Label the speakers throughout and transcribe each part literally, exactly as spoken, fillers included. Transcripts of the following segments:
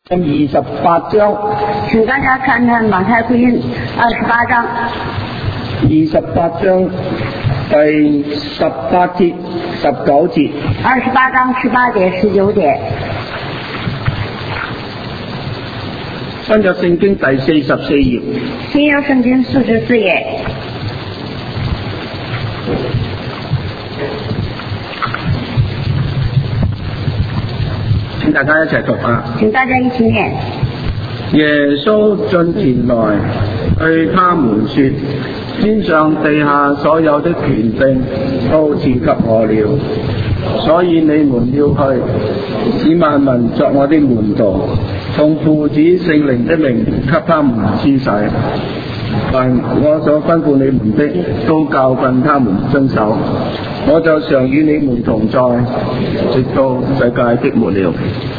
Speaker 1: 二十八章，
Speaker 2: 请大家看看马太福音二十八章。
Speaker 1: 二十八章第十八節、十九節。
Speaker 2: 二十八章十八節、十九節。
Speaker 1: 新約聖經第四十四頁。
Speaker 2: 新約聖經四十四頁。
Speaker 1: 請大家一齊讀啊！
Speaker 2: 請大家一起念。
Speaker 1: 耶穌進前來對他們說：天上地下所有的權柄都賜給我了，所以你們要去，使萬民作我的門徒，奉父子聖靈的名給他們施洗。凡我所吩咐你們的，都教訓他們遵守。我就常與你們同在，直到世界的末了。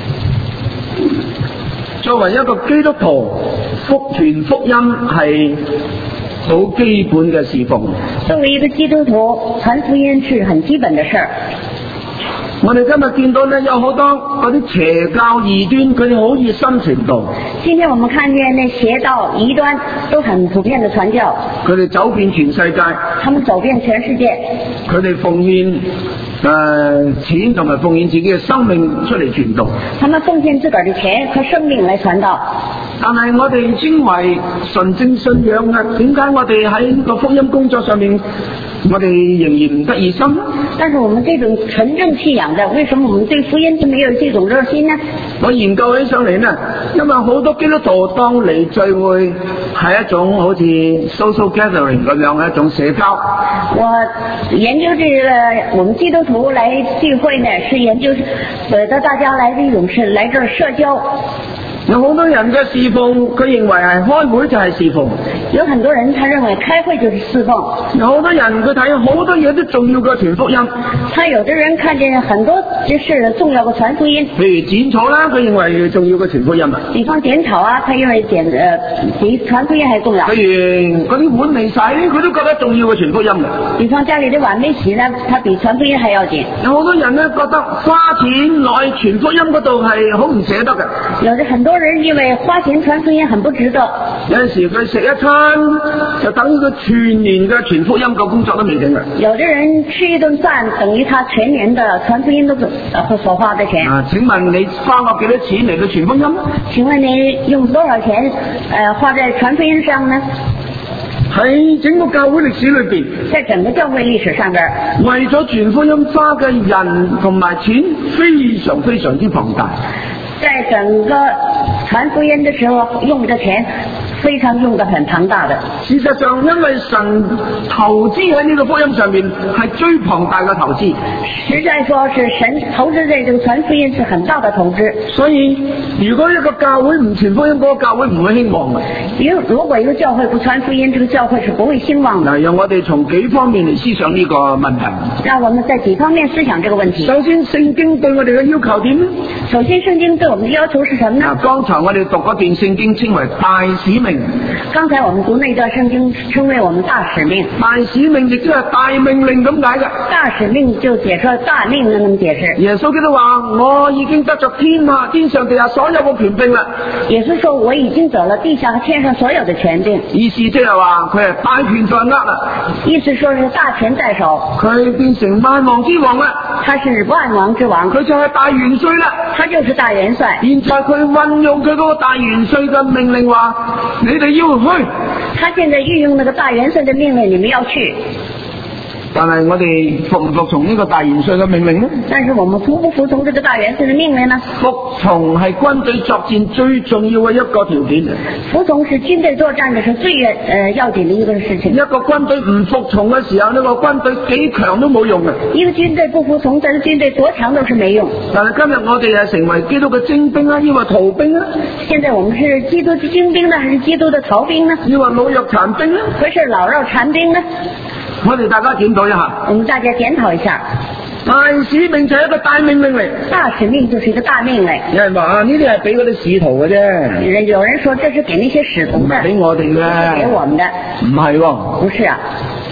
Speaker 1: 作為一個基督徒，福傳福音係好基本嘅事奉。
Speaker 2: 作為一個基督徒，傳福音是很基本的事。
Speaker 1: 我哋今日見到咧，有好多嗰啲邪教異端，佢哋好熱心傳道。
Speaker 2: 今天我們看見那邪道異端都很普遍的傳教，
Speaker 1: 佢哋走遍全世界，
Speaker 2: 他們走遍全世界，
Speaker 1: 佢哋奉獻誒、呃、錢同埋奉獻自己嘅生命出嚟傳道。
Speaker 2: 他們奉獻自個兒的錢和生命來傳道。
Speaker 1: 但係我哋稱為純正信仰啊，點解我哋喺呢個福音工作上面，我哋仍然唔得熱心？
Speaker 2: 但是我們這種純正信仰的，為什麼我們對福音就沒有這種熱心呢？
Speaker 1: 我研究起上嚟呢，因為好多基督徒當嚟聚會係一種好似 social gathering 咁樣嘅一種社交。
Speaker 2: 我研究這個，我們基督徒來聚會呢，是研究呃的大家來的一種是來這兒社交。
Speaker 1: 有好多人嘅侍奉，佢認為係開會就係侍奉。
Speaker 2: 有很多人他認為開會就是侍奉。
Speaker 1: 有好多人佢睇好多嘢都重要過傳福音。
Speaker 2: 他有的人看見很多之事重要過傳福音。
Speaker 1: 譬如剪草啦，佢認為重要過傳福音啊。
Speaker 2: 比方剪草啊，他認為剪呃比傳福音還重要。
Speaker 1: 譬如嗰啲碗未洗，佢都覺得重要過傳福音嘅。
Speaker 2: 比方家裏的碗沒洗呢，他比傳福音還要緊。
Speaker 1: 有好多人呢覺得花錢來傳福音嗰度係好唔捨得嘅。
Speaker 2: 有的很多人因為花錢傳福音很不值得。
Speaker 1: 有陣時佢食一餐就等於佢全年嘅傳福音嘅工作都未定嘅。
Speaker 2: 有的人吃一頓飯等於他全年的傳福音都所花的錢。
Speaker 1: 啊，請問你花過幾多錢嚟到傳福音？
Speaker 2: 請問你用多少錢呃花在傳福音上呢？
Speaker 1: 喺整個教會歷史裏邊，
Speaker 2: 在整個教會歷史上邊，
Speaker 1: 為咗傳福音花嘅人同埋錢非常非常之龐大。
Speaker 2: 在整個傳福音的時候用的錢非常用得很龐大的。
Speaker 1: 事實上，因為神投資喺呢個福音上面係最龐大嘅投資。
Speaker 2: 實在說是神投資在這個傳福音是很大的投資。
Speaker 1: 所以如果一個教會唔傳福音，嗰個教會唔會興旺嘅。
Speaker 2: 如如果一個教會不傳福音，這個教會是不會興旺的。
Speaker 1: 嗱，讓我哋從幾方面嚟思想呢個問題。
Speaker 2: 讓我們在幾方面思想這個問題。
Speaker 1: 首先，聖經對我哋嘅要求點呢？
Speaker 2: 首先，聖經對我們的要求是什麼呢？
Speaker 1: 剛才我哋讀嗰段聖經稱為大使命。
Speaker 2: 剛才我們讀那段聖經稱為我們大使命。
Speaker 1: 大使命亦都係大命令咁解嘅。
Speaker 2: 大使命就解釋大命令咁解釋。
Speaker 1: 耶穌基督話：我已經得咗天下天上地下所有嘅權柄啦。
Speaker 2: 耶穌說：我已經得了地下和天上所有的權柄。
Speaker 1: 意思即係話佢係大權在握啦。
Speaker 2: 意思說是大權在手。
Speaker 1: 佢變成萬王之王啦。
Speaker 2: 他是萬王之王。
Speaker 1: 佢就係大元帥啦。
Speaker 2: 他就是大元帥。
Speaker 1: 現在佢運用佢嗰個大元帥嘅命令話：你哋要去。
Speaker 2: 他現在運用那個大元帥的命令，你們要去。
Speaker 1: 但係我哋服唔服從呢個大元帥嘅命令呢？
Speaker 2: 但是我們服不服從這個大元帥的命令呢？
Speaker 1: 服從係軍隊作戰最重要嘅一個條件。
Speaker 2: 服從是軍隊作戰嘅是最呃要緊的一個事情。
Speaker 1: 一個軍隊唔服從嘅時候，呢個軍隊幾強都冇用嘅。
Speaker 2: 一個軍隊不服從，但是軍隊多強都是沒用。
Speaker 1: 但係今日我哋係成為基督嘅精兵啊，抑或逃兵啊？
Speaker 2: 現在我們是基督的精兵呢，還是基督的逃兵呢？
Speaker 1: 抑或老弱殘兵呢？
Speaker 2: 還是老弱殘兵呢？
Speaker 1: 我哋大家檢討一下。
Speaker 2: 我們大家檢討一下。
Speaker 1: 大使命就係一個大命令嚟。
Speaker 2: 大使命就是一個大命令。
Speaker 1: 有人話啊，呢啲係俾嗰啲使徒嘅啫。
Speaker 2: 有人說這是給那些使徒的，
Speaker 1: 唔係俾我哋嘅。
Speaker 2: 給我們的。
Speaker 1: 唔係喎。
Speaker 2: 不是啊。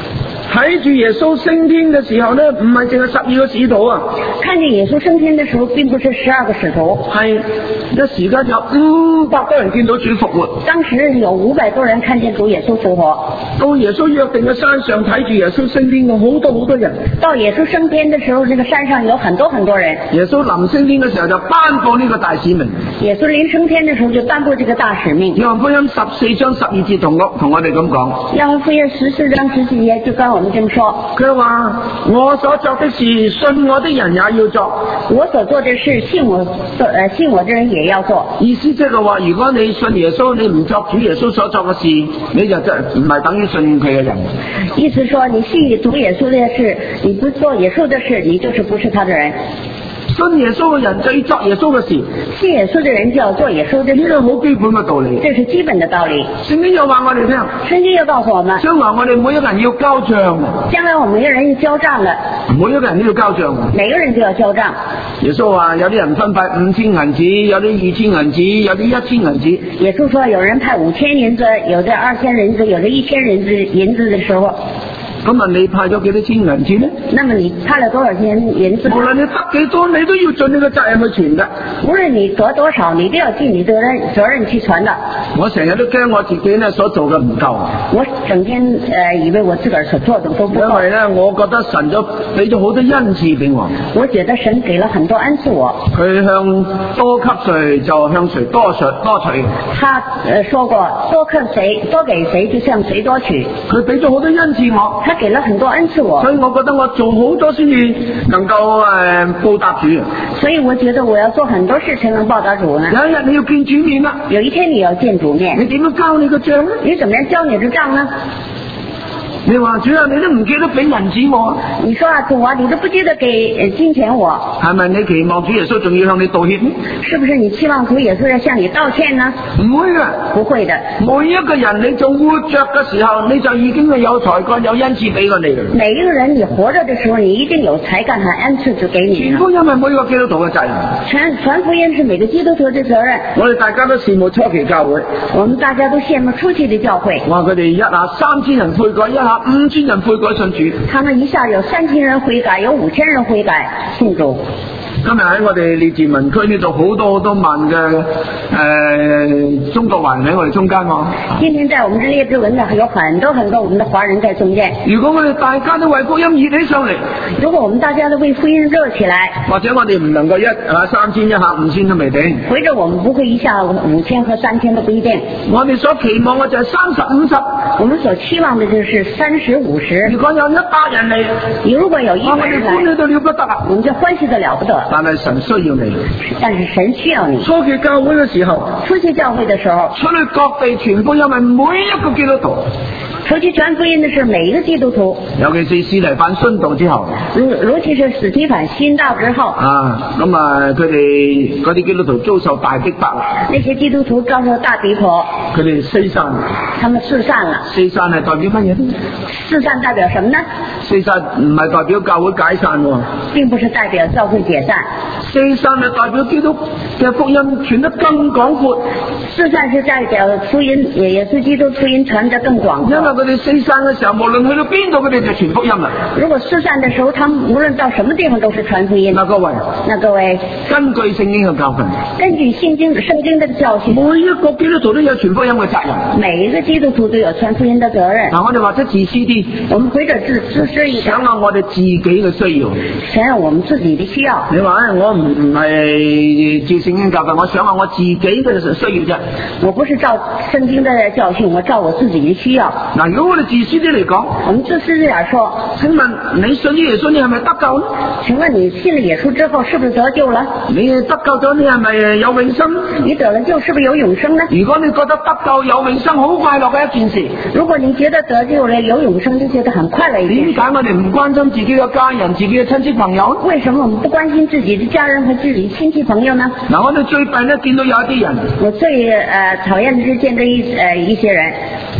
Speaker 1: 睇住耶穌升天嘅時候呢，唔係淨係十二個使徒啊，
Speaker 2: 看見耶穌升天的時候，並不是十二個使徒，
Speaker 1: 係一時間有五百多人見到主復活。
Speaker 2: 當時有五百多人看見主耶穌復活。
Speaker 1: 到耶穌約定嘅山上睇住耶穌升天嘅好多好多人。
Speaker 2: 到耶穌升天的時候，這個山上有很多很多人。
Speaker 1: 耶穌臨升天嘅時候就頒布呢個大使命。
Speaker 2: 耶穌臨升天的時候就頒布這個大使命。
Speaker 1: 約翰福音十四章十二節同我同我哋咁講。
Speaker 2: 約翰福音十四章十四節就跟我們這麼說。
Speaker 1: 佢話我所作的事，信我的人也要做。
Speaker 2: 我所做的事，信我做誒信我的人也要做。
Speaker 1: 意思即係話，如果你信耶穌，你唔作主耶穌所作嘅事，你就真唔係等於信佢嘅人。
Speaker 2: 意思說，你信主耶穌的事，你不做耶穌的事，你就是不是他的人。
Speaker 1: 信耶穌嘅人就要作耶穌嘅事，
Speaker 2: 信耶穌嘅人就要做耶穌嘅事，
Speaker 1: 呢個好基本嘅道理。
Speaker 2: 這是基本的道理。
Speaker 1: 聖經又話我哋聽，
Speaker 2: 聖經又告訴我們，
Speaker 1: 將來我哋每一個人要交賬，
Speaker 2: 將來我們每個人要交賬的，
Speaker 1: 每一個人都要交賬，
Speaker 2: 每個人都要交賬。
Speaker 1: 耶穌話有啲人分派五千銀子，有啲二千銀子，有啲一千銀子。
Speaker 2: 耶穌說有人派五千銀子，有的二千銀子，有的一千銀子銀子的時候。
Speaker 1: 咁啊，你派咗幾多千銀子呢？
Speaker 2: 那麼你派了多少錢銀子？
Speaker 1: 無論你得幾多，你都要盡你嘅責任去傳嘅。
Speaker 2: 無論你得多少，你都要盡你的責任去傳的。
Speaker 1: 我成日都驚我自己呢所做嘅唔夠。
Speaker 2: 我整天誒、呃、以為我自個兒所做的都不夠。
Speaker 1: 因為呢，我覺得神咗俾咗好多恩賜俾我。
Speaker 2: 我覺得神給了很多恩賜我。
Speaker 1: 佢向多給誰就向誰多取多取。
Speaker 2: 他誒說過，多給誰多給誰就向誰多取。
Speaker 1: 佢俾咗好多恩賜我。
Speaker 2: 他給了很多恩賜我，
Speaker 1: 所以我覺得我做好多先至能夠誒報答主。
Speaker 2: 所以我覺得我要做很多事才能報答主呢。
Speaker 1: 有一日你要見主面啦，
Speaker 2: 有一天你要見主面，
Speaker 1: 你點樣交你個賬呢？
Speaker 2: 你怎麼樣交你的賬呢？
Speaker 1: 你話主啊，你都唔記得俾銀紙我。
Speaker 2: 你說啊，主啊，你都不記得給金錢我。
Speaker 1: 係咪你期望主耶穌仲要向你道歉？
Speaker 2: 是不是你期望主耶穌要向你道歉呢？
Speaker 1: 唔會嘅，
Speaker 2: 不會的。
Speaker 1: 每一個人你仲活着嘅時候，你就已經係有才幹有恩賜俾過你嘅。
Speaker 2: 每一個人你活着的時候，你一定有才幹和恩賜就給你。
Speaker 1: 傳福音係每個基督徒嘅責任。
Speaker 2: 傳傳福音是每個基督徒嘅責任。
Speaker 1: 我哋大家都羨慕初期教會，
Speaker 2: 我們大家都羨慕初期的教會。
Speaker 1: 哇！佢哋一下三千人悔改，一下五千人悔改信主。
Speaker 2: 他們一下有三千人悔改，有五千人悔改信主。
Speaker 1: 今日喺我哋列治文區呢度好多好多萬嘅誒、呃、中國華人喺我哋中間喎。
Speaker 2: 今天在我們這列治文呢，有很多很多我們的華人在中間。
Speaker 1: 如果我哋大家都為福音熱起上嚟，
Speaker 2: 如果我們大家都為福音熱起來，
Speaker 1: 或者我哋唔能夠一啊三千一下五千都未定，
Speaker 2: 或者我們不會一下五千和三千都不一定。
Speaker 1: 我哋所期望嘅就係三十五十，
Speaker 2: 我們所期望的就是三十五十。
Speaker 1: 如果有一百人嚟，
Speaker 2: 如果有一百人嚟，
Speaker 1: 我哋歡喜到了不得啊！
Speaker 2: 我們就歡喜得了不得。
Speaker 1: 但係神需要你，
Speaker 2: 但是神需要你。
Speaker 1: 初期教會嘅時候，
Speaker 2: 初期教會的時候，
Speaker 1: 出去各地傳福音係每一個基督徒。
Speaker 2: 出去傳福音的是每一個基督徒，
Speaker 1: 尤其是司提反殉道之後，
Speaker 2: 如尤其是司提反殉道之後
Speaker 1: 啊，咁啊，佢哋嗰啲基督徒遭受大逼迫啦。
Speaker 2: 那些基督徒遭受大逼迫，
Speaker 1: 佢哋四散，
Speaker 2: 他們四散了。
Speaker 1: 四散係代表乜嘢？
Speaker 2: 四散代表什麼呢？
Speaker 1: 四散唔係代表教會解散喎，
Speaker 2: 並不是代表教會解散。
Speaker 1: 四散係代表基督嘅福音傳得更廣闊。
Speaker 2: 四散是代表福音，也也是基督福音傳得更廣闊。
Speaker 1: 因為佢哋四散嘅時候，無論去到邊度，佢哋就傳福音啦。
Speaker 2: 如果四散的時候，他們無論到什麼地方都是傳福音。
Speaker 1: 嗱，各位，
Speaker 2: 那各位，
Speaker 1: 根據聖經嘅教訓，
Speaker 2: 根據聖經聖經的教訓，
Speaker 1: 每一個基督徒都有傳福音嘅責任。
Speaker 2: 每一個基督徒都有傳福音的責任。
Speaker 1: 嗱，我哋或者自私啲，
Speaker 2: 我們或者自自私一點，
Speaker 1: 想下我哋自己嘅需要，
Speaker 2: 想想我們自己的需要。
Speaker 1: 你話咧，我唔唔係照聖經教訓，我想下我自己嘅需要啫。
Speaker 2: 我不是照聖經的教訓，我照我自己的需要。
Speaker 1: 嗱，如果我哋自私啲嚟講，
Speaker 2: 我們自私啲點說，
Speaker 1: 請問你信咗耶穌，你係咪得救呢？
Speaker 2: 請問你信了耶穌之後，是不是得救了？
Speaker 1: 你得救咗，你係咪有永生？
Speaker 2: 你得了救，是不是有永生呢？
Speaker 1: 如果你覺得得救有永生好快樂嘅一件事，
Speaker 2: 如果你覺得得救了有永生，就覺得很快樂一件事。
Speaker 1: 點解我哋唔關心自己嘅家人、自己嘅親戚朋友？
Speaker 2: 為什麼我們不關心自己的家人和自己親戚朋友呢？
Speaker 1: 嗱，我哋最弊咧見到有一啲人，
Speaker 2: 我最誒討厭的是見到一誒、呃、一些人。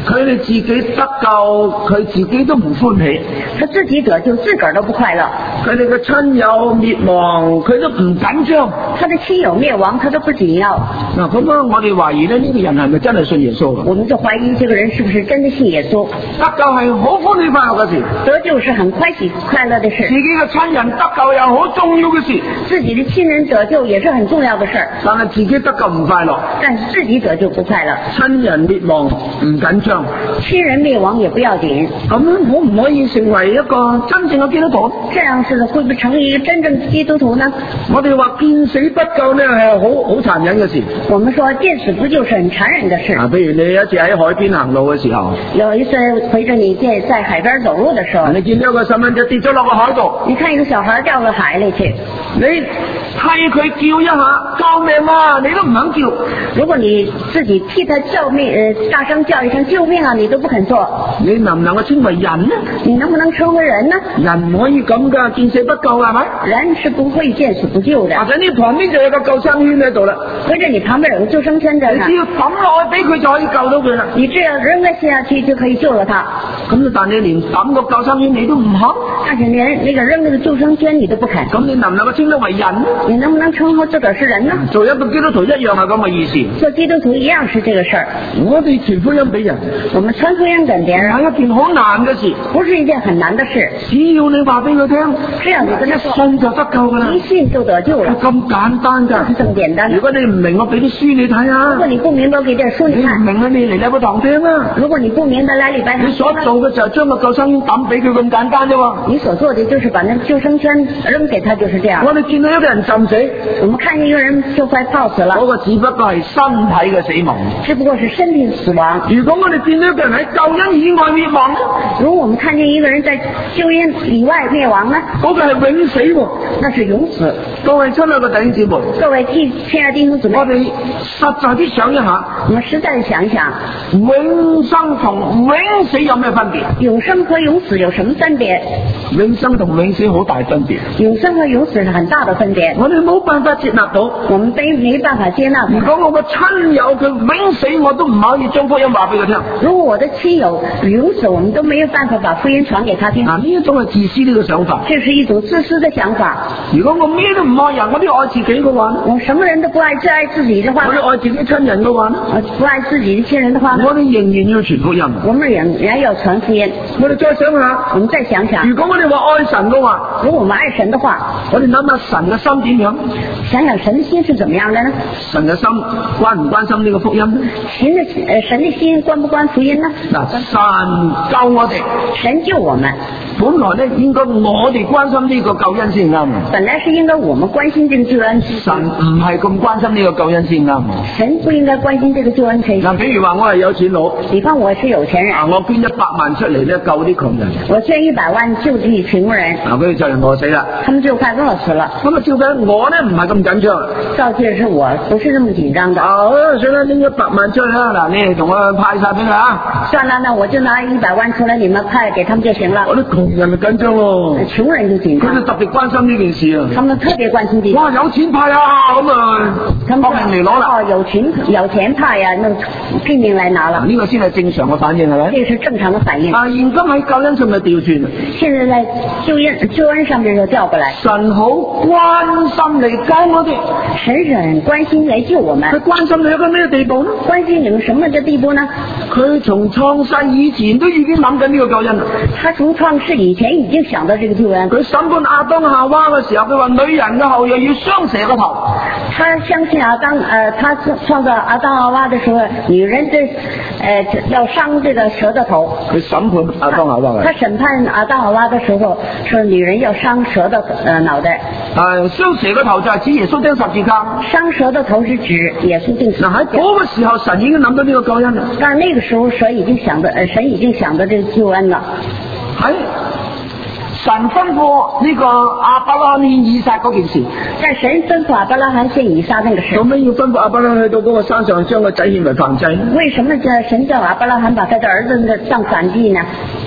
Speaker 1: 佢哋自己得救，佢自己都唔歡喜。
Speaker 2: 他自己得救，自個兒都不快樂。
Speaker 1: 佢哋嘅親友滅亡，佢都唔緊張。
Speaker 2: 他的親友滅亡，他都不緊要。
Speaker 1: 嗱，咁樣我哋懷疑咧，呢、這個人係咪真係信耶穌嘅？
Speaker 2: 我們就懷疑這個人是不是真的信耶穌。
Speaker 1: 得救係好歡喜快樂嘅事，
Speaker 2: 得救是很歡喜快樂的事。
Speaker 1: 自己嘅親人得救又好重要嘅事，
Speaker 2: 自己的親人得救也是很重要的事。
Speaker 1: 但係自己得救唔快樂。
Speaker 2: 但是自己得救不快樂。
Speaker 1: 親人滅亡唔緊張，
Speaker 2: 親人滅亡也不要緊。
Speaker 1: 咁可唔可以成為一個真正嘅基督徒？
Speaker 2: 這樣是會不會成為一個真正的基督徒呢？
Speaker 1: 我哋話見死不救呢係好好殘忍嘅事。
Speaker 2: 我們說見死不救是很殘忍的事。
Speaker 1: 啊，譬如你一次喺海邊行路嘅時候，
Speaker 2: 有一次陪着你在在海邊走路的時候，
Speaker 1: 你見到個細蚊仔跌咗落個海度，
Speaker 2: 你看一個小孩掉到海裏去，
Speaker 1: 你替佢叫一下救命啊，你都唔肯叫。
Speaker 2: 如果你自己替他叫命，呃，大聲叫一聲救命啊，你都不肯做，
Speaker 1: 你能唔能夠稱為人呢？
Speaker 2: 你能不能稱為人呢？
Speaker 1: 人唔可以咁噶，見死不救係咪？
Speaker 2: 人是不會見死不救的。
Speaker 1: 或者你旁邊就有個救生圈喺度啦，
Speaker 2: 或者你旁邊有個救生圈在那，
Speaker 1: 你只要抌落去俾佢就可以救到佢啦。
Speaker 2: 你只要扔個下去就可以救了他。
Speaker 1: 咁但你連抌個救生圈你都唔肯，
Speaker 2: 但是連那個扔那個救生圈你都不肯，
Speaker 1: 咁你能唔能夠稱得為人？
Speaker 2: 你能不能稱呼自個兒是人呢？
Speaker 1: 做一個基督徒一樣係咁嘅意思。
Speaker 2: 做基督徒一樣是這個事兒。
Speaker 1: 我哋傳福音俾人，
Speaker 2: 我們傳福音給別人
Speaker 1: 係一件好難嘅事，
Speaker 2: 不是一件很難的事。
Speaker 1: 只要你話俾佢聽，
Speaker 2: 只要你跟他說，
Speaker 1: 信就得救噶啦，
Speaker 2: 一信就得救了，
Speaker 1: 咁簡單噶，
Speaker 2: 是這麼簡單。
Speaker 1: 如果你唔明，我俾啲書你睇下。
Speaker 2: 如果你不明白，我給點書你看。
Speaker 1: 你唔明啊，你嚟禮拜堂聽啊。
Speaker 2: 如果你不明白，來禮拜堂。
Speaker 1: 你所做嘅就係將個救生圈抌俾佢咁簡單啫喎。
Speaker 2: 你所做的就是把那個救生圈扔給他，就是這樣。
Speaker 1: 我哋見到一個人浸死，
Speaker 2: 我們看見一個人就快泡死了，
Speaker 1: 嗰個只不過係身體嘅死亡，
Speaker 2: 只不過是身體死亡。
Speaker 1: 如果我哋見到一個人喺救恩以外滅亡呢？
Speaker 2: 如果我們看見一個人在救恩以外滅亡呢？
Speaker 1: 嗰個係永死喎，
Speaker 2: 那是永死。
Speaker 1: 各位親愛嘅弟兄姊妹，
Speaker 2: 各位親親愛的弟兄姊妹，
Speaker 1: 我哋實在啲想一下，
Speaker 2: 我們實在想一想，
Speaker 1: 永生同永死有咩分別？
Speaker 2: 永生和永死有什麼分別？
Speaker 1: 永生同永死好大分別。
Speaker 2: 永生和永死是很大的分別。
Speaker 1: 我哋冇辦法接納到，
Speaker 2: 我們沒沒辦法接納。
Speaker 1: 如果我個親友佢永死，我都唔可以將福音話俾佢聽。
Speaker 2: 如果我的親友永死，我們都沒有辦法把福音傳給他聽。
Speaker 1: 啊，呢一種係自私呢個想法。
Speaker 2: 這是一種自私的想法。
Speaker 1: 如果我咩都唔愛人，我都愛自己嘅話，
Speaker 2: 我什麼人都不愛，只愛自己的話，
Speaker 1: 我都愛自己親人嘅話，
Speaker 2: 我不愛自己的親人的話，
Speaker 1: 我哋仍然要傳福音。
Speaker 2: 我們仍然要傳福音。
Speaker 1: 我哋再想下，
Speaker 2: 我們再想想，
Speaker 1: 如果我哋話愛神嘅話，
Speaker 2: 如果我們愛神的話，
Speaker 1: 我哋諗下神嘅心點樣？
Speaker 2: 想想神的心是怎麼樣的呢？
Speaker 1: 神嘅心關唔關心呢個福音呢？
Speaker 2: 神的呃神的心關不關福音呢？
Speaker 1: 嗱，神救我哋，
Speaker 2: 神救我們，
Speaker 1: 本來咧應該我哋關心呢個救恩先啱。
Speaker 2: 本來是應該我們關心這個救恩，
Speaker 1: 神唔係咁關心呢個救恩先啱。
Speaker 2: 神不應該關心這個救恩先。
Speaker 1: 嗱，比如話我係有錢佬，
Speaker 2: 比方我是有錢人，
Speaker 1: 啊，我捐一百萬出嚟咧救啲窮人，
Speaker 2: 我捐一百萬救濟窮人，
Speaker 1: 啊，佢哋就嚟餓死啦，
Speaker 2: 他們就快餓死了。
Speaker 1: 咁啊，照計我咧唔係咁緊張，
Speaker 2: 照計是我不是那麼緊張的。
Speaker 1: 啊，算啦，拎一百萬出去啦，嗱，你哋同我派晒俾佢啊。
Speaker 2: 算了，那我就拿一百萬出來，你們派給他們就行了。
Speaker 1: 我啲窮人就緊張咯，
Speaker 2: 窮人就緊張，
Speaker 1: 佢哋特別關心呢件事啊。
Speaker 2: 他們特別關心呢件事。
Speaker 1: 哇，有錢派啊，咁啊，
Speaker 2: 他們
Speaker 1: 搏命嚟攞啦。
Speaker 2: 哦，有錢有錢派呀、啊，那拼命來拿了。
Speaker 1: 呢個先係正常嘅反應係咪？
Speaker 2: 這個是正常的反應。
Speaker 1: 啊，現今喺救恩上面調轉，
Speaker 2: 現在在救恩救恩上面就調過來。
Speaker 1: 神好關心嚟救我哋，
Speaker 2: 神是很關心來救我們。
Speaker 1: 佢關心你一個咩地步呢？
Speaker 2: 關心你們什麼嘅地步呢？
Speaker 1: 佢從創世以前都已經諗緊呢個救恩啦。
Speaker 2: 他從創世以前已經想到這個救恩。
Speaker 1: 佢審判亞當夏娃嘅時候，佢話女人嘅後裔要傷蛇個頭。
Speaker 2: 他相信亞當，呃，他創造亞當夏娃的時候，女人的，呃，要傷這個蛇的頭。
Speaker 1: 佢審判亞當夏娃嘅。
Speaker 2: 他審判亞當夏娃的時候，說女人要傷蛇的呃腦袋。
Speaker 1: 係傷蛇個頭就係指耶穌釘十字架。
Speaker 2: 傷蛇的頭是指耶穌釘十字架。
Speaker 1: 嗱，喺嗰個時候，神已經諗到呢個救恩啦。
Speaker 2: 但係那個時候，神已經想到，呃，神已經想到這個救恩了。
Speaker 1: 喺神吩咐呢個亞伯拉罕獻以撒嗰件事，
Speaker 2: 但神吩咐亞伯拉罕獻以撒那個事，
Speaker 1: 做咩要吩咐亞伯拉罕去到嗰個山上將個仔獻為燔祭呢？
Speaker 2: 為什麼叫神叫亞伯拉罕把他的兒子當燔祭呢？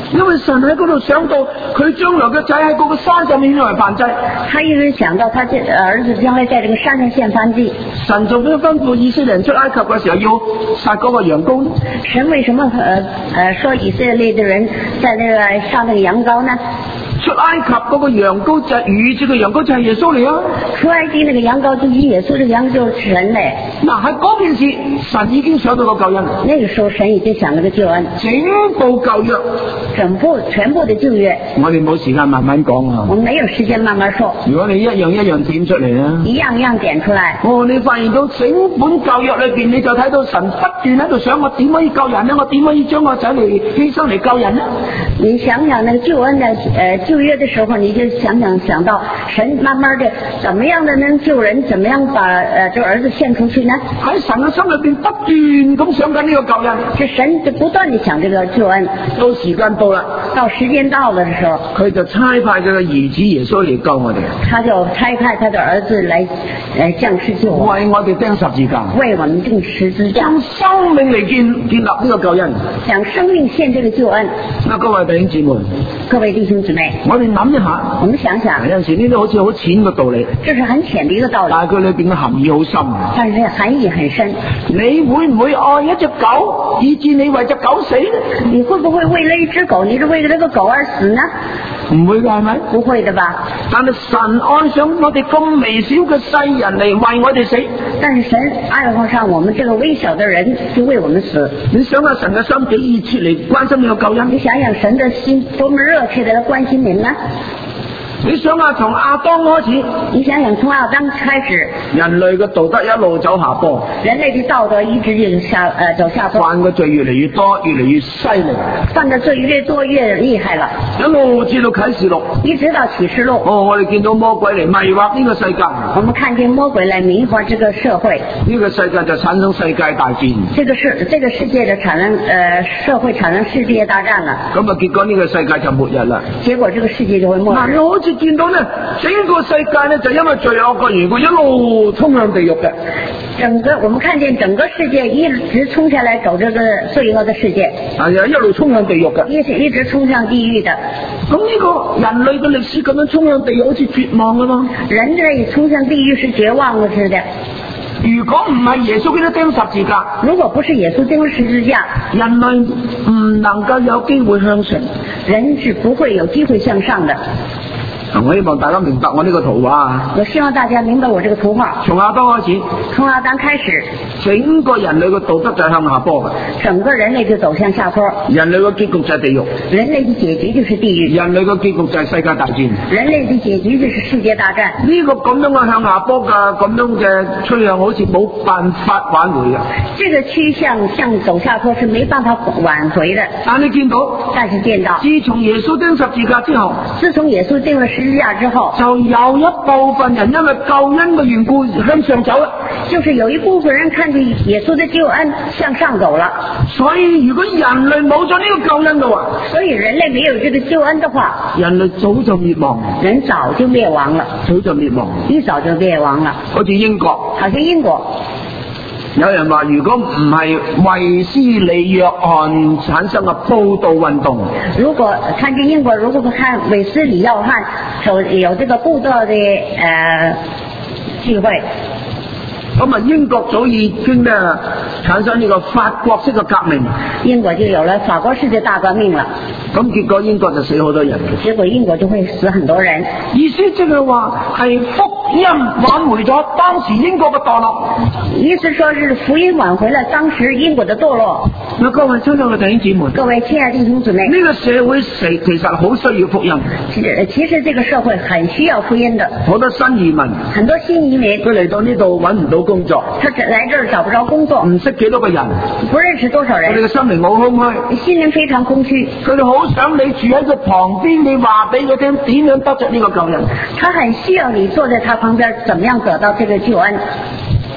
Speaker 1: 因為神喺嗰度想到佢將來嘅仔喺嗰個山上面嚟燔祭，
Speaker 2: 他一直想到他這兒子將來在這個山上獻燔祭。
Speaker 1: 神做咩吩咐以色列人出埃及嘅時候要殺嗰個羊羔呢？
Speaker 2: 神為什麼呃呃說以色列的人在那個殺那個羊羔呢？
Speaker 1: 出埃及嗰個羊羔就預住嘅羊羔就係耶穌嚟啊！
Speaker 2: 出埃及那個羊羔就是耶穌，這個羊羔就是神嚟。
Speaker 1: 嗱，喺嗰件事，神已經想到個救恩。
Speaker 2: 那個時候神已經想了個救恩，
Speaker 1: 整部舊約，
Speaker 2: 整部全部的舊約。
Speaker 1: 我哋冇時間慢慢講啊。
Speaker 2: 我們沒有時間慢慢說。
Speaker 1: 如果你一樣一樣點出嚟啊，
Speaker 2: 一樣一樣點出來。
Speaker 1: 哦，你發現到整本舊約裏邊，你就睇到神不斷喺度想我點可以救人呢？我點可以將我仔嚟犧牲嚟救人呢？
Speaker 2: 你想想那個救恩的呃舊約的時候，你就想想想到神慢慢的怎麼樣的能救人，怎麼樣把呃這個兒子獻出去呢？
Speaker 1: 喺神嘅心裏邊不斷咁想緊呢個救恩，
Speaker 2: 是神就不斷地想這個救恩。
Speaker 1: 到時間到啦，
Speaker 2: 到時間到了的時候，
Speaker 1: 佢就差派佢嘅兒子耶穌嚟救我哋。
Speaker 2: 他就差派他的兒子來來降世救我，
Speaker 1: 為我哋釘十字架，
Speaker 2: 為我們釘十字架，
Speaker 1: 將生命嚟建建立呢個救恩，
Speaker 2: 將生命獻這個救恩。
Speaker 1: 嗱，各位弟兄姊妹，
Speaker 2: 各位弟兄姊妹，
Speaker 1: 我哋諗一下，
Speaker 2: 我們想想，
Speaker 1: 有陣時呢啲好似好淺嘅道理，
Speaker 2: 這是很淺的一個道理，
Speaker 1: 但係佢裏邊嘅含義好深。
Speaker 2: 但是含義很深。
Speaker 1: 你會唔會愛一隻狗，以致你為隻狗死呢？
Speaker 2: 你會不會為了一隻狗，你是為了這個狗而死呢？
Speaker 1: 唔會㗎，係咪？
Speaker 2: 不會的吧？
Speaker 1: 但係神愛上我哋咁微小嘅世人嚟為我哋死。
Speaker 2: 但是神愛好上我們這個微小的人，就為我們死。
Speaker 1: 你想下神嘅心幾熱切嚟關心呢個救恩？
Speaker 2: 你想想神的心多麼熱切地來關心您呢？
Speaker 1: 你想下從亞當開始，
Speaker 2: 你想想從亞當開始，
Speaker 1: 人類嘅道德一路走下坡，
Speaker 2: 人類的道德一直就下呃走下坡，
Speaker 1: 犯嘅罪越嚟越多，越嚟越犀利，
Speaker 2: 犯的罪越多越厲害了，
Speaker 1: 一路至到啟示錄，
Speaker 2: 一直到啟示錄。
Speaker 1: 哦，我哋見到魔鬼嚟迷惑呢個世界，
Speaker 2: 我們看見魔鬼來迷惑這個社會，
Speaker 1: 呢個世界就產生世界大戰。
Speaker 2: 這個是這個世界的產生呃社會產生世界大戰了。
Speaker 1: 咁啊，結果呢個世界就末日啦。
Speaker 2: 結果這個世界就會末日。
Speaker 1: 嗱，我好似見到咧，整個世界咧就因為罪惡嘅緣故，一路衝向地獄嘅。
Speaker 2: 整個我們看見整個世界一直衝下來走這個罪惡的世界，
Speaker 1: 係啊，一路衝向地獄嘅，
Speaker 2: 一直一直衝向地獄的。
Speaker 1: 咁呢個人類嘅歷史咁樣衝向地獄，好似絕望㗎嘛？
Speaker 2: 人類衝向地獄是絕望的似的。
Speaker 1: 如果唔係耶穌基督釘十字架，
Speaker 2: 如果不是耶穌釘十字架，
Speaker 1: 人類唔能夠有機會向上，
Speaker 2: 人是不會有機會向上的。
Speaker 1: 我希望大家明白我呢個圖畫。
Speaker 2: 我希望大家明白我這個圖畫。
Speaker 1: 從亞當開始，
Speaker 2: 從亞當開始，
Speaker 1: 整個人類嘅道德就係向下坡嘅。
Speaker 2: 整個人類就走向下坡。
Speaker 1: 人類嘅結局就係地獄。
Speaker 2: 人類的結局就是地獄。
Speaker 1: 人類嘅結局就係世界大戰。
Speaker 2: 人類的結局就是世界大戰。
Speaker 1: 呢個咁樣嘅向下坡嘅咁樣嘅趨向，好似冇辦法挽回嘅。
Speaker 2: 這個趨向向走下坡是沒辦法挽回的。
Speaker 1: 但你見到，
Speaker 2: 但是見到，
Speaker 1: 自從耶穌釘十字架之後，
Speaker 2: 自從耶穌釘了十字架之後，
Speaker 1: 就有一部分人因為救恩嘅緣故向上走啦。
Speaker 2: 就是有一部分人看見耶穌的救恩向上走了。
Speaker 1: 所以如果人類冇咗呢個救恩嘅話，
Speaker 2: 所以人類沒有這個救恩的話，
Speaker 1: 人類早就滅亡，
Speaker 2: 人早就滅亡了，
Speaker 1: 早就滅亡，
Speaker 2: 一早就滅亡了。
Speaker 1: 好似英國，
Speaker 2: 好像英國。
Speaker 1: 有人話，如果唔係衛斯理約翰產生嘅佈道運動，
Speaker 2: 如果看見英國，如果不看衛斯理約翰有有這個佈道的呃聚會，
Speaker 1: 咁啊英國早已經咧產生呢個法國式嘅革命，
Speaker 2: 英國就有了法國式的大革命了。
Speaker 1: 咁結果英國就死好多人，
Speaker 2: 結果英國就會死很多人。
Speaker 1: 意思即係話係福音挽回咗當時英國嘅墮落。
Speaker 2: 意思說是福音挽回了當時英國的墮落。
Speaker 1: 嗱，各位親愛嘅弟兄姊妹，
Speaker 2: 各位親愛的弟兄姊妹，
Speaker 1: 呢個社會其其實好需要福音。
Speaker 2: 其實其實這個社會很需要福音的。
Speaker 1: 好多新移民，
Speaker 2: 很多新移民，
Speaker 1: 佢嚟到呢度揾唔到工作，
Speaker 2: 他來這兒找不着工作，
Speaker 1: 唔識幾多個人，
Speaker 2: 不認識多少人，
Speaker 1: 佢哋嘅心靈好空虛，
Speaker 2: 心靈非常空虛。
Speaker 1: 佢哋好想你住喺佢旁邊，你話俾佢聽點樣得着呢個救恩。
Speaker 2: 他很需要你坐在他旁邊，怎麼樣得到這個救恩。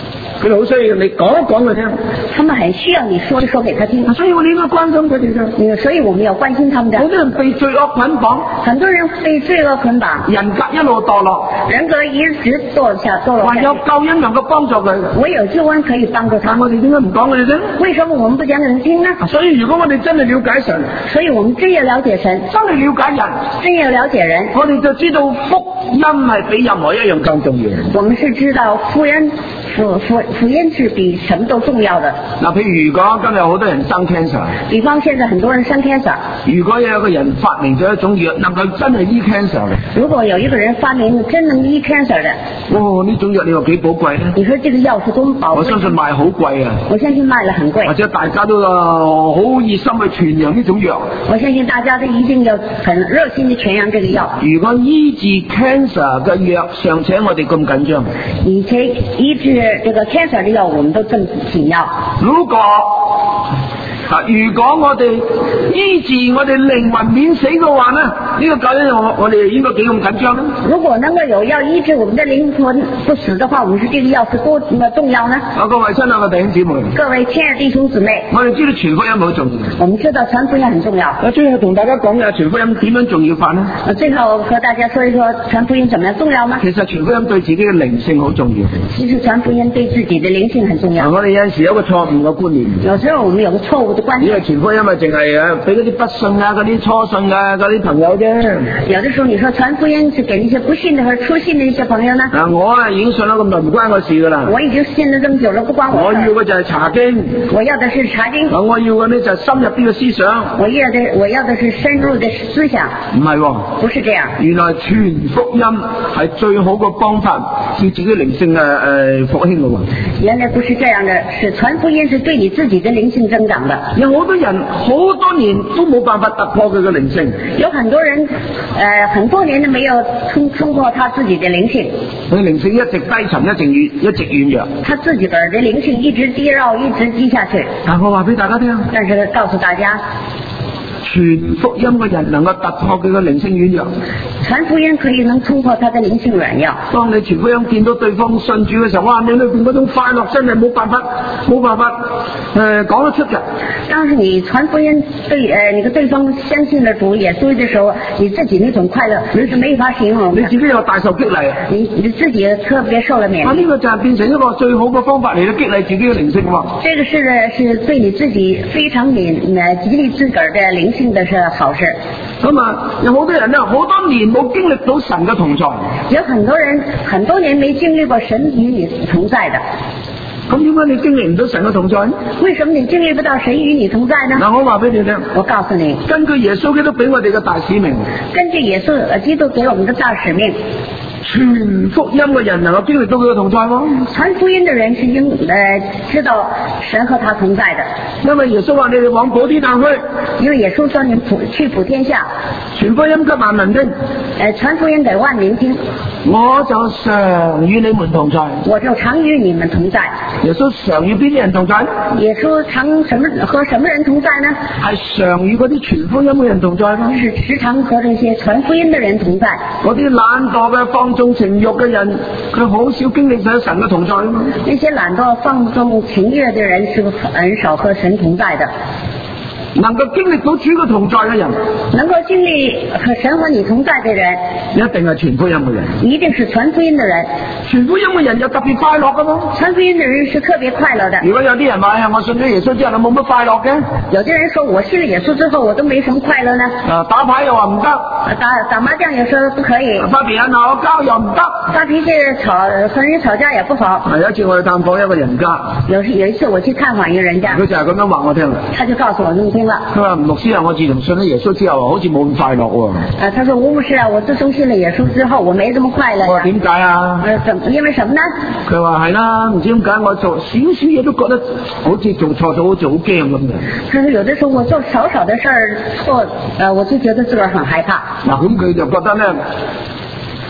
Speaker 1: 佢哋好需要你講一講佢聽。
Speaker 2: 他們很需要你說一說給他聽。
Speaker 1: 所以我哋應該關心佢哋㗎。
Speaker 2: 所以我們要關心他們的。
Speaker 1: 好多人被罪惡捆綁，
Speaker 2: 很多人被罪惡捆綁，
Speaker 1: 人格一路墮落，
Speaker 2: 人格一直墮下墮落。
Speaker 1: 還有救恩能夠幫助佢，
Speaker 2: 唯有救恩可以幫助他。
Speaker 1: 但我哋點解唔講佢哋啫？
Speaker 2: 為什麼我們不講給人聽呢？
Speaker 1: 所以如果我哋真係了解神，
Speaker 2: 所以我們真要了解神，
Speaker 1: 真係了解人，
Speaker 2: 真要了解人，
Speaker 1: 我哋就知道福音係比任何一樣更重要。
Speaker 2: 我們是知道福音福福福音是比什麼都重要的。
Speaker 1: 嗱，譬如如果今日好多人生 cancer，
Speaker 2: 比方現在很多人生 cancer，
Speaker 1: 如果有一個人發明咗一種藥，能夠真係醫 cancer 嘅，
Speaker 2: 如果有一個人發明真能醫 cancer 的，
Speaker 1: 哦，呢種藥你話幾寶貴咧？
Speaker 2: 你說這個藥是多麼寶貴？
Speaker 1: 我相信賣好貴啊！
Speaker 2: 我相信賣了很貴，
Speaker 1: 或者大家都好熱心去傳揚呢種藥。
Speaker 2: 我相信大家都一定要很熱心地傳揚這個藥。
Speaker 1: 如果醫治 cancer 嘅藥尚且我哋咁緊張，
Speaker 2: 以前醫治這個 cancer 的藥我們都這麼緊要。
Speaker 1: 如果啊！如果我哋醫治我哋靈魂免死嘅話呢，呢、這個救恩我我哋應該幾咁緊張呢？
Speaker 2: 如果能夠有要醫治我們的靈魂不死的話，我們是這個藥是多麼重要呢？
Speaker 1: 啊，各位親愛嘅弟兄姊妹，
Speaker 2: 各位親愛的弟兄姊妹，
Speaker 1: 我哋知道傳福音好重要。
Speaker 2: 我們知道傳福音很重要。
Speaker 1: 我最後同大家講嘅傳福音點樣重要法呢？
Speaker 2: 最後和大家說一說傳福音怎麼樣重要嗎？
Speaker 1: 其實傳福音對自己嘅靈性好重要。
Speaker 2: 其實傳福音對自己的靈性很重要。
Speaker 1: 我哋有陣時有一個錯誤嘅觀念，
Speaker 2: 有時候我們有個錯誤的觀念。
Speaker 1: 因為傳福音咪淨係誒俾嗰啲不信啊、嗰啲初信啊、嗰啲朋友啫。
Speaker 2: 有的時候你說傳福音是給那些不信的和初信的一些朋友呢？
Speaker 1: 啊，我啊已經信咗咁耐，唔關我事噶啦。
Speaker 2: 我已經信咗這麼久了，不關我事。
Speaker 1: 我要嘅就係查經。
Speaker 2: 我要的是查經。
Speaker 1: 我要嘅呢就係深入啲嘅思想。
Speaker 2: 我要的我要的是深入的思想。
Speaker 1: 唔係喎，
Speaker 2: 不是這樣。
Speaker 1: 原來傳福音係最好嘅方法，叫自己靈性嘅誒復興嘅喎。
Speaker 2: 原來不是這樣的，是傳福音是對你自己的靈性增長的。
Speaker 1: 有好多人好多年都冇辦法突破佢嘅靈性。
Speaker 2: 有很多人，呃，很多年都沒有衝衝破他自己的靈性。
Speaker 1: 佢靈性一直低沉，一直軟，一直軟弱。
Speaker 2: 他自己的靈性一直低繞，一直低下去。
Speaker 1: 但我話俾大家聽，
Speaker 2: 但是告訴大家，
Speaker 1: 傳福音嘅人能夠突破佢嘅靈性軟弱。
Speaker 2: 傳福音可以能衝破他的靈性軟弱。
Speaker 1: 當你傳福音見到對方信主嘅時候，哇！你裏邊嗰種快樂真係冇辦法，冇辦法誒講得出嘅。
Speaker 2: 當時你傳福音對誒，你個對方相信了主耶穌的時候，你自己那種快樂你是沒法形容的。
Speaker 1: 你自己又大受激勵，
Speaker 2: 你你自己特別受了勉勵。
Speaker 1: 啊！呢個就係變成一個最好嘅方法嚟到激勵自己嘅靈性喎。
Speaker 2: 這個是呢，是對你自己非常勉誒激勵自個兒的靈性的是好事。
Speaker 1: 咁啊，有好多人咧，好多年冇經歷到神嘅同在。
Speaker 2: 有很多人很多年沒經歷過神與你同在的。
Speaker 1: 咁點解你經歷唔到神嘅同在？
Speaker 2: 為什麼你經歷不到神與你同在呢？
Speaker 1: 嗱，我話俾你聽，
Speaker 2: 我告訴你，
Speaker 1: 根據耶穌基督俾我哋嘅大使命，
Speaker 2: 根據耶穌基督給我們的大使命，
Speaker 1: 傳福音嘅人能夠經歷到佢嘅同在喎。
Speaker 2: 傳福音的人是應呃知道神和他同在的。
Speaker 1: 因為耶穌話你哋往普天下去，
Speaker 2: 因為耶穌說你普去普天下，
Speaker 1: 傳福音給萬民聽，
Speaker 2: 誒傳福音給萬民聽，
Speaker 1: 我就常與你們同在。
Speaker 2: 我就常與你們同在。
Speaker 1: 耶穌常與邊啲人同在？
Speaker 2: 耶穌常什麼和什麼人同在呢？
Speaker 1: 係常與嗰啲傳福音嘅人同在咯。
Speaker 2: 是時常和這些傳福音的人同在。
Speaker 1: 嗰啲懶惰嘅放縱情慾嘅人，佢好少經歷到神嘅同在啊嘛。
Speaker 2: 那些懶惰放縱情慾的人是很少和神同在的。
Speaker 1: 能夠經歷到主嘅同在嘅人，
Speaker 2: 能夠經歷和神和你同在嘅人，
Speaker 1: 一定係傳福音嘅人。
Speaker 2: 一定是傳福音嘅人。
Speaker 1: 傳福音嘅人有特別快樂㗎嘛？
Speaker 2: 傳福音嘅人是特別快樂的。
Speaker 1: 如果有啲人話呀，我信咗耶穌之後，你冇乜快樂嘅。
Speaker 2: 有啲人說我信了耶穌之後，我都沒什麼快樂呢。
Speaker 1: 啊，打牌又話唔得，
Speaker 2: 打打麻將又說不可以，
Speaker 1: 發脾氣鬧交又唔得，
Speaker 2: 發脾氣吵和人吵架也不好。
Speaker 1: 有一次我去探訪一個人家，
Speaker 2: 有有一次我去探訪一個人家，
Speaker 1: 佢就係咁樣話我聽啦。
Speaker 2: 他就告訴我這麼聽了。
Speaker 1: 佢話牧師啊，我自從信咗耶穌之後，好似冇咁快樂喎。
Speaker 2: 啊，他說吳牧師啊，我自從信了耶穌之後，我沒這麼快樂。
Speaker 1: 我話點解啊？
Speaker 2: 呃，怎麼？因為什麼呢？
Speaker 1: 佢話係啦，唔知點解我做少少嘢都覺得好似做錯咗，好似好驚咁嘅。
Speaker 2: 他說有的時候我做少少的事兒錯，呃，我就覺得自個兒很害怕。
Speaker 1: 嗱，咁佢就覺得咧，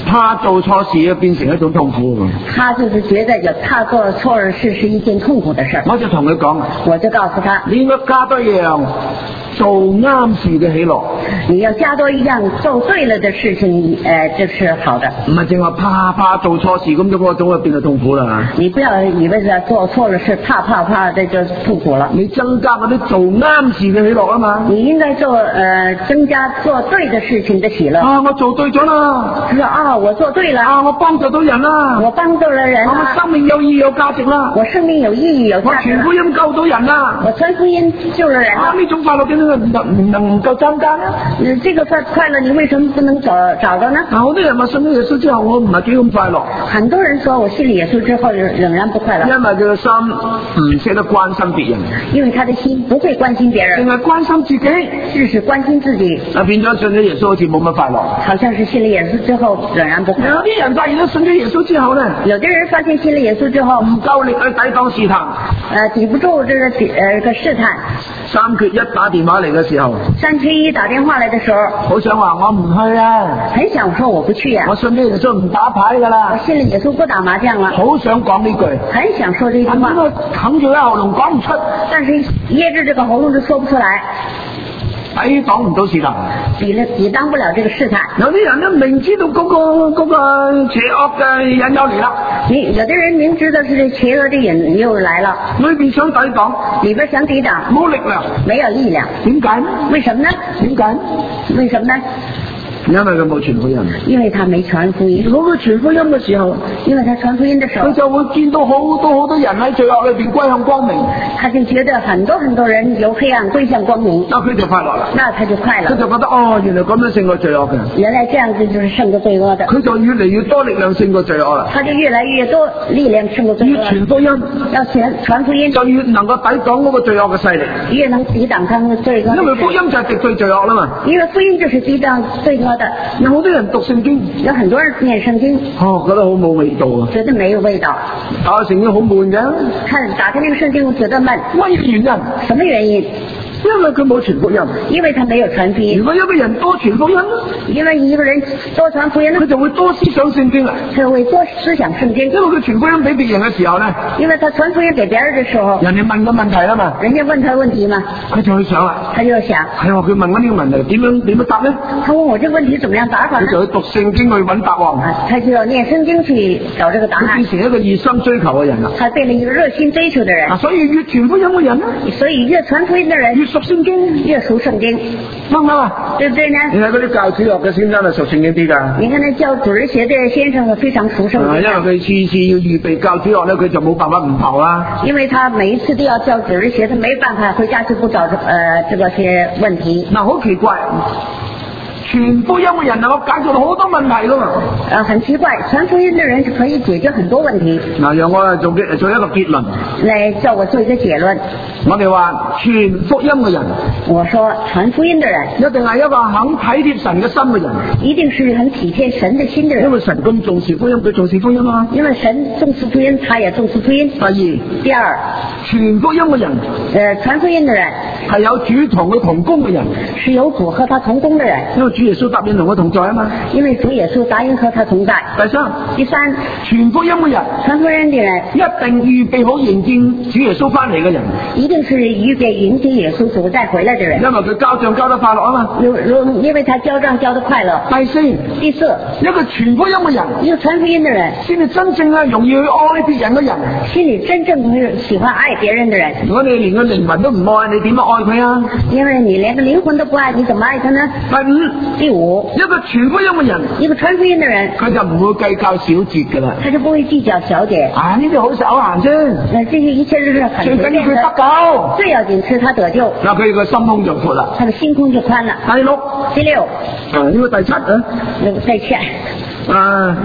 Speaker 1: 怕做錯事變成一種痛苦。
Speaker 2: 他就是覺得有他做錯了事是一件痛苦的事。
Speaker 1: 我就同佢講，
Speaker 2: 我就告訴他，
Speaker 1: 你應該加多一樣做啱事嘅喜樂。
Speaker 2: 你要加多一樣做對了的事情，呃，就是好的。
Speaker 1: 唔係淨話怕怕做錯事咁，嗰個總會變到痛苦啦。
Speaker 2: 你不要以為是做錯了事，怕怕怕的就痛苦了。
Speaker 1: 你增加嗰啲做啱事嘅喜樂啊嘛。
Speaker 2: 你應該做呃增加做對的事情的喜樂。
Speaker 1: 啊，我做對咗啦。
Speaker 2: 佢話啊，我做對了。
Speaker 1: 啊，我幫助到人啦。
Speaker 2: 我幫助了人啦。
Speaker 1: 我生命有意義有價值啦。
Speaker 2: 我生命有意義有價值。
Speaker 1: 我傳福音救到人啦。
Speaker 2: 我傳福音救了人啦。
Speaker 1: 啊，呢種快樂點解唔能唔能夠增加呢？
Speaker 2: 嗯，這個快快樂你為什麼不能找找到呢？
Speaker 1: 啊，好多人話信咗耶穌之後，我唔係幾咁快樂。
Speaker 2: 很多人說我信了耶穌之後仍然不快樂，
Speaker 1: 因為佢嘅心唔識得關心別人，
Speaker 2: 因為他的心不會關心別人，
Speaker 1: 淨係關心自己，
Speaker 2: 只是關心自己。
Speaker 1: 啊，變咗信咗耶穌好似冇乜快樂。
Speaker 2: 好像是信了耶穌之後仍然不快樂。
Speaker 1: 有啲人發現咗信咗耶穌之後呢，
Speaker 2: 有啲人發現信了耶穌之後
Speaker 1: 唔夠力去抵擋試探，
Speaker 2: 呃，抵不住這個呃個試探。
Speaker 1: 三缺一打電話嚟嘅時候，
Speaker 2: 三缺一打電話嚟嘅時候，
Speaker 1: 好想話我唔去啊，
Speaker 2: 很想說我不去啊，
Speaker 1: 我信咗耶穌唔打牌噶啦，
Speaker 2: 我信了耶穌不打麻將啦，
Speaker 1: 好想講呢句，
Speaker 2: 很想說這句話，
Speaker 1: 但係冚住喺喉嚨講唔出，
Speaker 2: 但是噎着這個喉嚨就說不出來。
Speaker 1: 抵擋唔到試探，
Speaker 2: 抵了抵擋不了這個試探。
Speaker 1: 有啲人都明知道嗰、那個嗰、那個邪惡嘅引誘嚟啦，
Speaker 2: 你有的人明知道是邪惡的引誘來了，
Speaker 1: 裏邊想抵擋，
Speaker 2: 裏邊想抵擋，
Speaker 1: 冇力量，
Speaker 2: 沒有力量。
Speaker 1: 點解呢？
Speaker 2: 為什麼呢？
Speaker 1: 點解？
Speaker 2: 為什麼呢？
Speaker 1: 因為佢冇傳福音，
Speaker 2: 因為他沒傳福音。
Speaker 1: 如果佢傳福音嘅時候，
Speaker 2: 因為他傳福音的時候，
Speaker 1: 佢就會見到好多好多人喺罪惡裏邊歸向光明，
Speaker 2: 他就覺得很多很多人由黑暗歸向光明，
Speaker 1: 那佢就快樂啦。
Speaker 2: 那他就快樂，
Speaker 1: 佢就覺得哦，原來咁樣勝過罪惡嘅，
Speaker 2: 原來這樣子就是勝過罪惡的，
Speaker 1: 佢就越嚟越多力量勝過罪惡啦。
Speaker 2: 他就越來越多力量勝過罪
Speaker 1: 越
Speaker 2: 惡。
Speaker 1: 傳福音，
Speaker 2: 要傳傳福音，
Speaker 1: 就越能夠抵擋嗰個罪惡嘅勢力，
Speaker 2: 越能抵擋他們的罪惡。
Speaker 1: 因為福音就係敵對罪惡啦嘛。
Speaker 2: 因為福音就是抵擋罪惡的。
Speaker 1: 有好多人讀聖經，
Speaker 2: 有很多人念聖經，
Speaker 1: 哦，覺得好冇味道啊，
Speaker 2: 覺得沒有味道。
Speaker 1: 打開聖經好悶嘅，
Speaker 2: 看打開那個聖經，我覺得悶。
Speaker 1: 乜原因？
Speaker 2: 什麼原因？
Speaker 1: 因為佢冇傳福音。
Speaker 2: 因為他沒有傳福音。
Speaker 1: 如果一個人多傳福音，
Speaker 2: 因為一個人多傳福音，
Speaker 1: 佢就會多思想聖經啦。
Speaker 2: 佢會多思想聖經。
Speaker 1: 因為佢傳福音俾別人嘅時候咧，
Speaker 2: 因為他傳福音給別人嘅時候，
Speaker 1: 人哋問個問題啦嘛，
Speaker 2: 人家問他問題嘛，
Speaker 1: 佢就去想啦，
Speaker 2: 他就想，
Speaker 1: 係喎，佢問緊呢個問題點樣點樣答咧？
Speaker 2: 他問我這個問題怎麼樣答法呢？
Speaker 1: 佢就去讀聖經去揾答案。
Speaker 2: 啊，他就要念聖經去找這個答案。
Speaker 1: 佢變成一個熱心追求嘅人啦。
Speaker 2: 他變了一個熱心追求的人。
Speaker 1: 啊，所以越傳福音嘅人咧，
Speaker 2: 所以越傳福音的人
Speaker 1: 越熟聖經。
Speaker 2: 越熟聖經，
Speaker 1: 啱唔啱啊？
Speaker 2: 對不對呢？
Speaker 1: 你睇嗰啲教主學嘅先生係熟聖經啲㗎。
Speaker 2: 你看那教主日學嘅先生係非常熟聖經。
Speaker 1: 因為佢次次要預備教主學咧，佢就冇辦法唔投啦。
Speaker 2: 因為他每一次都要教主日學，他沒辦法回家就不找呃這個些問題。
Speaker 1: 嗱，好奇怪。傳福音嘅人能夠解決到好多問題噶嘛？
Speaker 2: 呃，很奇怪，傳福音的人是可以解決很多問題。
Speaker 1: 嗱，讓我做嘅做一個結論。
Speaker 2: 來叫我做一個結論。
Speaker 1: 我哋話傳福音嘅人，
Speaker 2: 我說傳福音的人
Speaker 1: 一定係一個肯體貼神嘅心嘅人，
Speaker 2: 一定是很體貼神的心的人。
Speaker 1: 因為神咁重視福音，佢重視福音啊。
Speaker 2: 因為神重視福音，他也重視福音。
Speaker 1: 第二，
Speaker 2: 第二，
Speaker 1: 傳福音嘅人，
Speaker 2: 呃，傳福音的人
Speaker 1: 係有主同佢同工嘅人，
Speaker 2: 是有主和他同工的人。
Speaker 1: 因為主耶穌答應同佢同在啊嘛。
Speaker 2: 因為主耶穌答應和他同在。
Speaker 1: 第三，
Speaker 2: 第三，
Speaker 1: 傳福音嘅人，
Speaker 2: 傳福音的人
Speaker 1: 一定預備好迎見主耶穌翻嚟嘅人，
Speaker 2: 一定是預備迎接耶穌主再回來的人。
Speaker 1: 因為佢交賬交得快樂啊嘛。
Speaker 2: 如如因為他交賬交得快樂。
Speaker 1: 第四，
Speaker 2: 第四，
Speaker 1: 一個傳福音嘅人，
Speaker 2: 一個傳福音的人，
Speaker 1: 先至真正咧容易去愛別人嘅人，
Speaker 2: 心裏真正會喜歡愛別人的人。
Speaker 1: 如果你連個靈魂都唔愛，你點樣愛佢啊？
Speaker 2: 因為你連個靈魂都不愛，你怎麼愛他呢？
Speaker 1: 第五，
Speaker 2: 第五，
Speaker 1: 一個傳福音嘅人，
Speaker 2: 一個傳福音的人，
Speaker 1: 佢就唔會計較小節噶啦，
Speaker 2: 他就不會計較小節。
Speaker 1: 啊，呢啲好手閒啫。
Speaker 2: 那這些一切都是很
Speaker 1: 最緊要佢得救，
Speaker 2: 最要緊是他得救。
Speaker 1: 嗱，佢個心胸就闊啦，
Speaker 2: 他的心胸就寬了。
Speaker 1: 第六，
Speaker 2: 第六，
Speaker 1: 啊，呢個第七啊，
Speaker 2: 那個第七，
Speaker 1: 啊。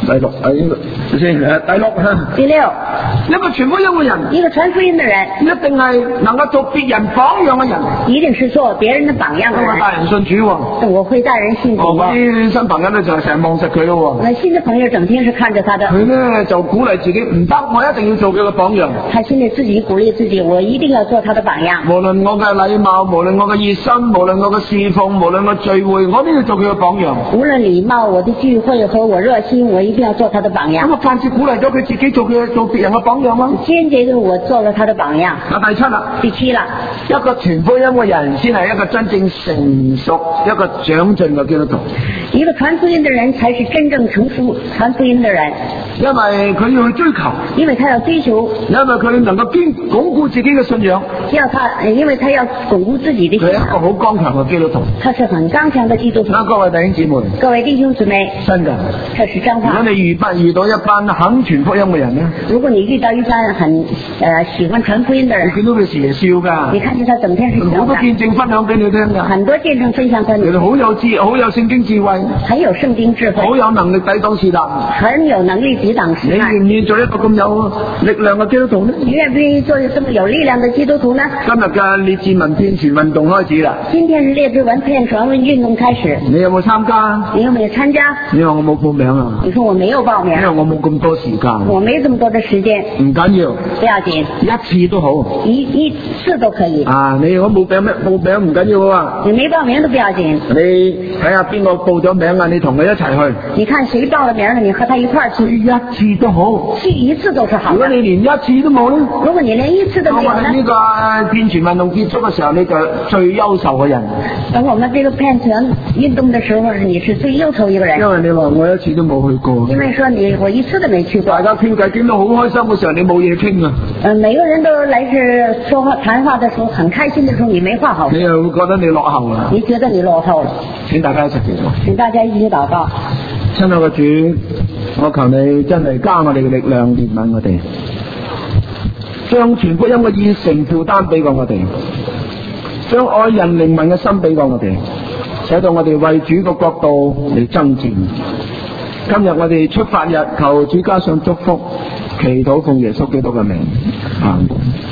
Speaker 1: 第六啊，呢個先誒，第六
Speaker 2: 第六，
Speaker 1: 一個傳福音嘅人，
Speaker 2: 一個傳福音的人，
Speaker 1: 一定係能夠做別人榜樣嘅人。
Speaker 2: 一定是做別人的榜樣的人。
Speaker 1: 我帶人信主喎，
Speaker 2: 我會帶人信主。
Speaker 1: 哦，嗰啲新朋友咧就成日望實佢咯喎。
Speaker 2: 那新的朋友整天是看着他的。
Speaker 1: 佢咧就鼓勵自己唔得，我一定要做佢嘅榜樣。
Speaker 2: 他心裏自己鼓勵自己，我一定要做他的榜樣。
Speaker 1: 無論我嘅禮貌，無論我嘅熱心，無論我嘅侍奉，無論我聚會，我都要做佢嘅榜樣。
Speaker 2: 無論禮貌，我的聚會和我熱心，我一定要做他的榜樣。
Speaker 1: 咁啊，間接鼓勵咗佢自己做佢做別人嘅榜樣咯。
Speaker 2: 間接嘅我做了他的榜樣。
Speaker 1: 啊，第七啦，
Speaker 2: 第七啦，
Speaker 1: 一個傳福音嘅人先係一個真正成熟、一個長進嘅基督徒。
Speaker 2: 一個傳福音的人才是真正成熟傳福音的人，
Speaker 1: 因為佢要去追求，
Speaker 2: 因為他要追求，
Speaker 1: 因為佢能夠堅鞏固自己嘅信仰。
Speaker 2: 要他，因為他要鞏固自己的信仰。
Speaker 1: 佢係一個好剛強嘅基督徒。
Speaker 2: 他是很剛強的基督徒。
Speaker 1: 嗱，各位弟兄姊妹，
Speaker 2: 各位弟兄姊妹，
Speaker 1: 真噶，
Speaker 2: 這是真話。
Speaker 1: 如果你遇不遇到一班肯傳福音嘅人咧，
Speaker 2: 如果你遇到一班很呃喜歡傳福音的人，
Speaker 1: 你見到佢時時笑噶，
Speaker 2: 你看見他整天是笑
Speaker 1: 好多見證分享俾你聽噶，
Speaker 2: 很多見證分享給你，
Speaker 1: 佢哋好有智，好有聖經智慧，
Speaker 2: 很有聖經智慧，
Speaker 1: 好有能力抵擋試探，
Speaker 2: 很有能力抵擋試
Speaker 1: 你
Speaker 2: 探。
Speaker 1: 願唔願意做一個咁有力量嘅基督徒呢？
Speaker 2: 你願不願意做這麼有力量的基督徒呢？
Speaker 1: 今日嘅列治文騙傳運動開始啦，
Speaker 2: 今天是列治文騙傳運動開始，
Speaker 1: 你有冇參加？
Speaker 2: 你有沒有參加？
Speaker 1: 你話我冇報名啊？
Speaker 2: 你說我沒有報名，
Speaker 1: 因為我冇咁多時間。
Speaker 2: 我沒這麼多的時間。
Speaker 1: 唔緊要，
Speaker 2: 不要緊，
Speaker 1: 一次都好。
Speaker 2: 一一次都可以。
Speaker 1: 啊，你如果冇報名，報名唔緊要啊。
Speaker 2: 你沒報名都不要緊。
Speaker 1: 你睇下邊個報咗名啊？你同佢一齊去。
Speaker 2: 你看誰報了名了，你和他一塊兒去。
Speaker 1: 一次都好。
Speaker 2: 去一次都是好的。
Speaker 1: 如果你連一次都冇咧，
Speaker 2: 如果你連一次都沒有呢？
Speaker 1: 呢個騙傳運動結束嘅時候，你就最優秀嘅人。
Speaker 2: 等我們這個騙傳運動的時候，你是最優秀一個人。
Speaker 1: 因為你話我一次都冇去過。
Speaker 2: 因為說你我一次都沒去過。
Speaker 1: 大家傾偈傾到好開心嘅時候，你冇嘢傾啊。
Speaker 2: 嗯，每個人都來是說話談話的時候很開心的時候，你沒話好說。
Speaker 1: 你又會覺得你落後啦。
Speaker 2: 你覺得你落後了。
Speaker 1: 請大家一齊祈禱。
Speaker 2: 請大家一起禱告。
Speaker 1: 親愛嘅主，我求你真係加我哋嘅力量，憐憫我哋，將傳福音嘅熱誠負擔俾過我哋，將愛人靈民嘅心俾過我哋，使到我哋為主嘅國度嚟爭戰。今日我哋出發日，求主加上祝福，祈禱奉耶穌基督嘅名，阿門。